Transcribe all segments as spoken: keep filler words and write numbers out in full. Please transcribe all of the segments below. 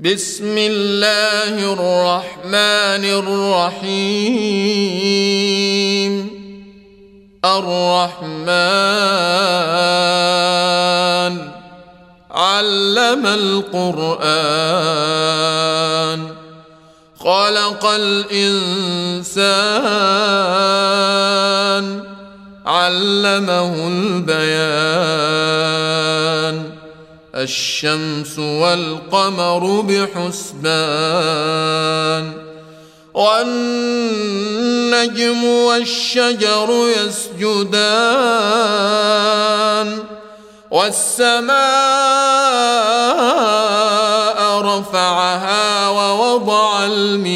بسم الله الرحمن الرحيم. الرحمن علم القرآن خلق الإنسان علمه البيان. الشمس والقمر بحسبان والنجم والشجر يسجدان والسماء رفعها ووضع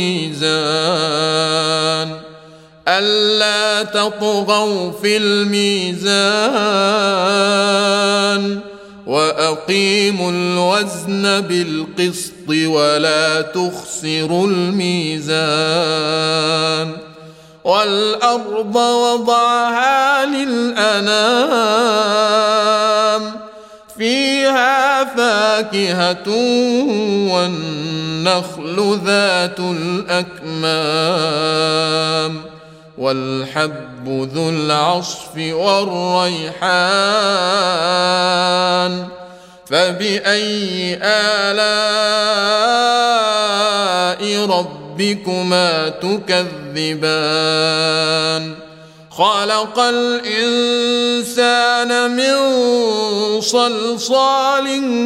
الميزان ألا تطغوا في الميزان وأقيموا الوزن بالقسط ولا تخسروا الميزان. والأرض وضعها للأنام فيها فاكهة والنخل ذات الأكمام والحب ذو العصف والريحان. فبأي آلاء ربكما تكذبان؟ خلق الإنسان من صلصال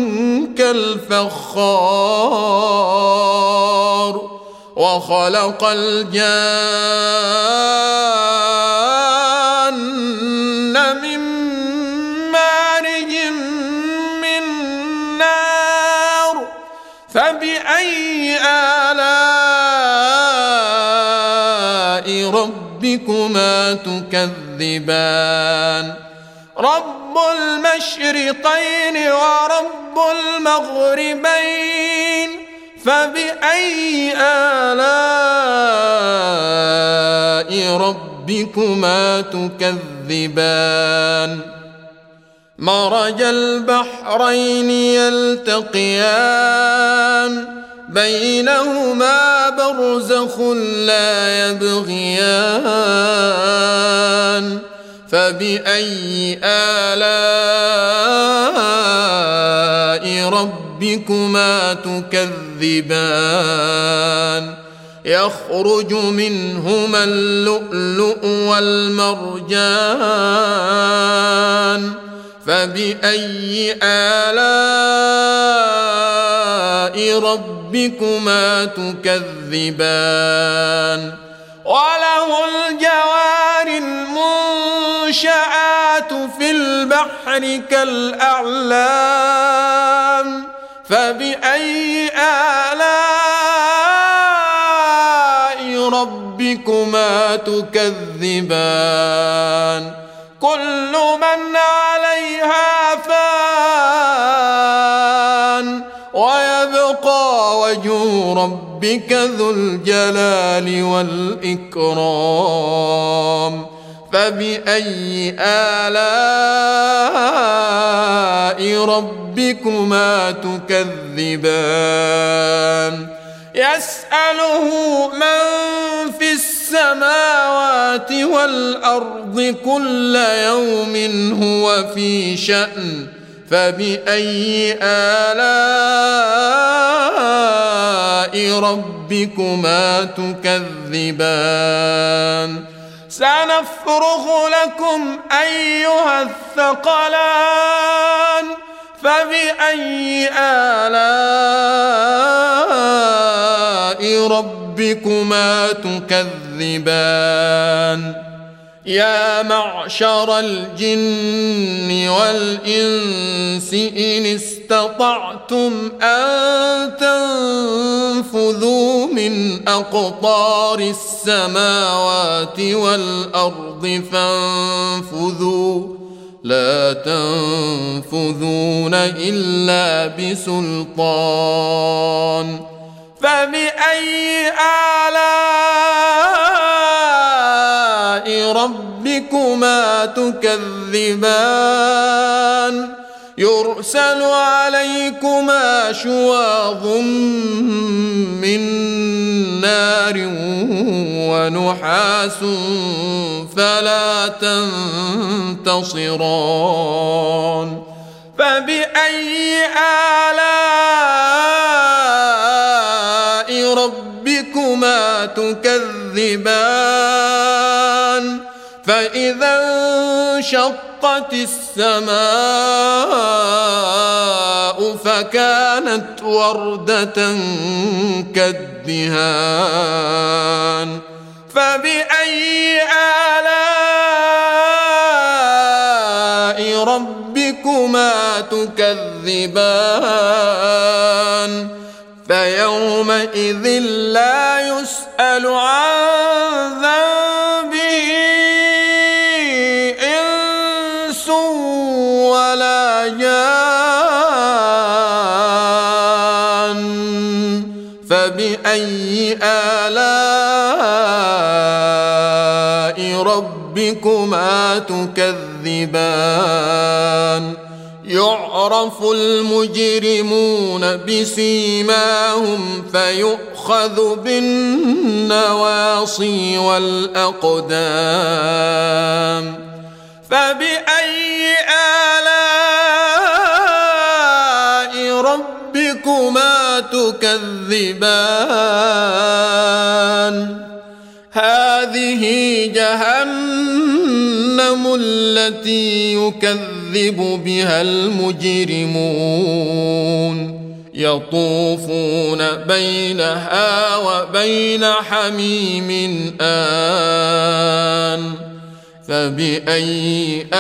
كالفخار وخلق الجان من مارج من نار. فبأي آلاء ربكما تكذبان؟ رب المشرقين ورب المغربين. فبأي آلاء ربكما تكذبان؟ مرج البحرين يلتقيان بينهما برزخ لا يبغيان. فبأي آلاء ربكما تكذبان؟ يخرج منهما اللؤلؤ والمرجان. فبأي آلاء ربكما تكذبان؟ وله الجوار المنشآت في البحر كالأعلام. فبأي آلاء ربكما تكذبان؟ كل من عليها فان ويبقى وجه ربك ذو الجلال والإكرام. فبأي آلاء ربكما تكذبان؟ يسأله من في السماوات والأرض كل يوم هو في شأن. فبأي آلاء ربكما تكذبان؟ سنفرغ لكم أيها الثقلان. فبأي آلاء ربكما تكذبان؟ يا معشر الجن والإنس إن استطعتم أن تنفذوا من أقطار السماوات والأرض فانفذوا لا تنفذون إلا بسلطان. فبأي آلاء ربكما تكذبان؟ يرسل عليكما شواظ ونحاس فلا تنتصران فبأي آلاء ربكما تكذبان فإذا انشقت السماء فكانت وردة كالدهان فبأي آلاء ربكما تكذبان فيومئذ لا يسأل عن ذنبه إنس ولا جان فبأي آلاء ربكما تكذبان يعرف المجرمون بسيماهم فيؤخذ بالنواصي والأقدام فبأي آلاء ربكما تكذبان هذه جهنم التي يكذب بها المجرمون يطوفون بينها وبين حميم آن فبأي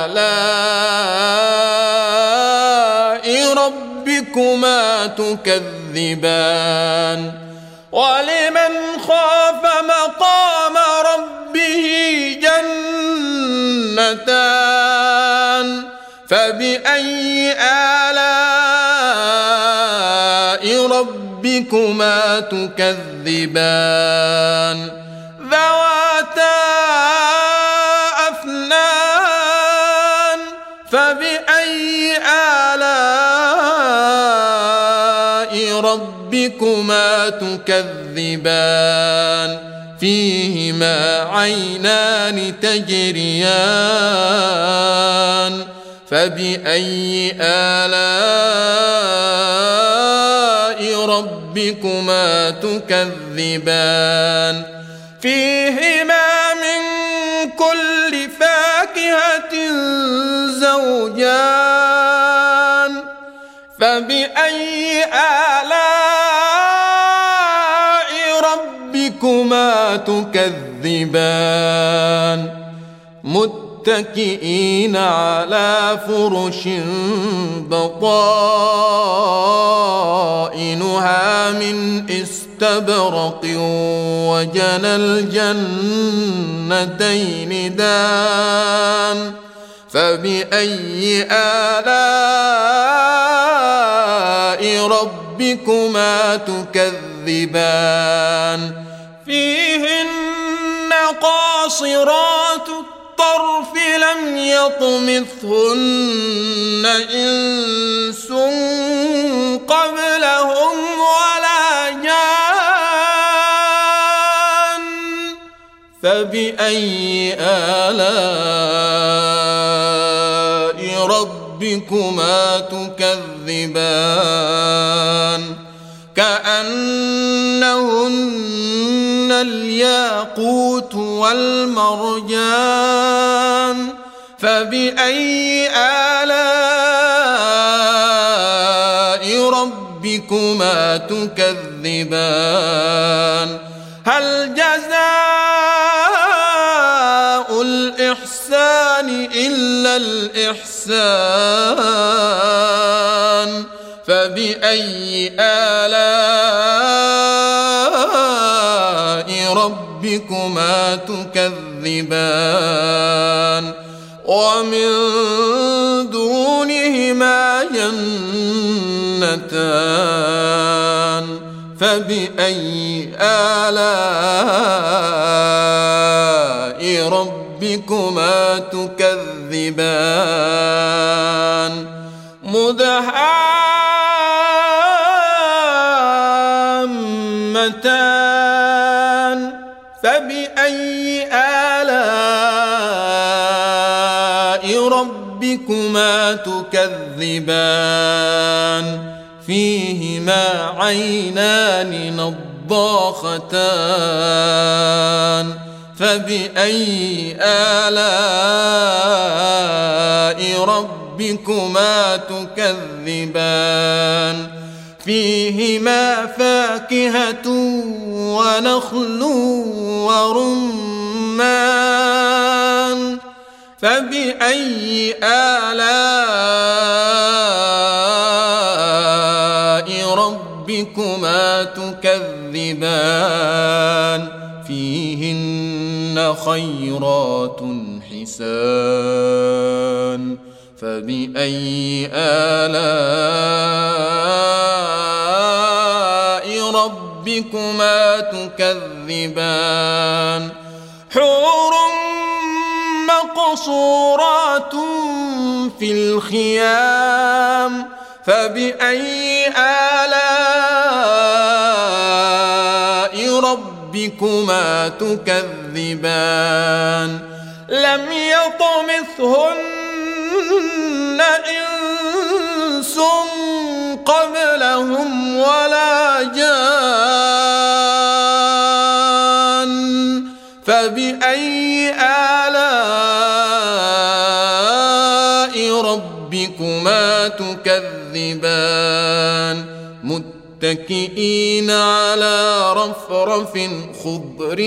آلاء ربكما تكذبان ولمن خاف مقام ربه جنتان فبأي آلاء ربكما تكذبان ذواتا أفنان فبأي آلاء ربكما تكذبان فيهما عينان تجريان فبأي آلاء ربكما تكذبان فيهما من كل فاكهة زوجان فبأي آلاء ربكما تكذبان متكئين على فرش بطائنها من استبرق وجنى الجنتين دان فبأي آلاء ربكما تكذبان فيهن قاصرات الطرف لم يطمثهن إنس قبلهم ولا جان فبأي آلاء ربكما تكذبان كأنهن الياقوت والمرجان فبأي آلاء ربكما تكذبان هل جزاء الإحسان إلا الإحسان فبأي آلاء ربكما تكذبان ومن دونهما جنتان فبأي آلاء ربكما تكذبان مدهامتان فبأي آلاء ربكما تكذبان فيهما عينان نضاختان فبأي آلاء ربكما تكذبان فيهما فاكهة ونخل ورمان فبأي آلاء ربكما تكذبان فيهن خيرات حسان فبأي آلاء ربكما تكذبان حور مقصورات في الخيام فبأي آلاء ربكما تكذبان لم يطمثهن إنس قبلهم ولا جان فبأي آلاء ربكما تكذبان متكئين على رفرف خضر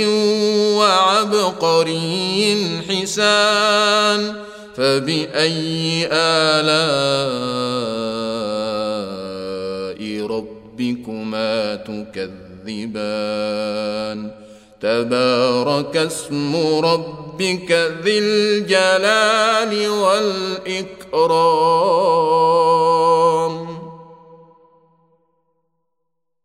وعبقري حسان فبأي آلاء ربكما تكذبان تبارك اسم ربك ذي الجلال والإكرام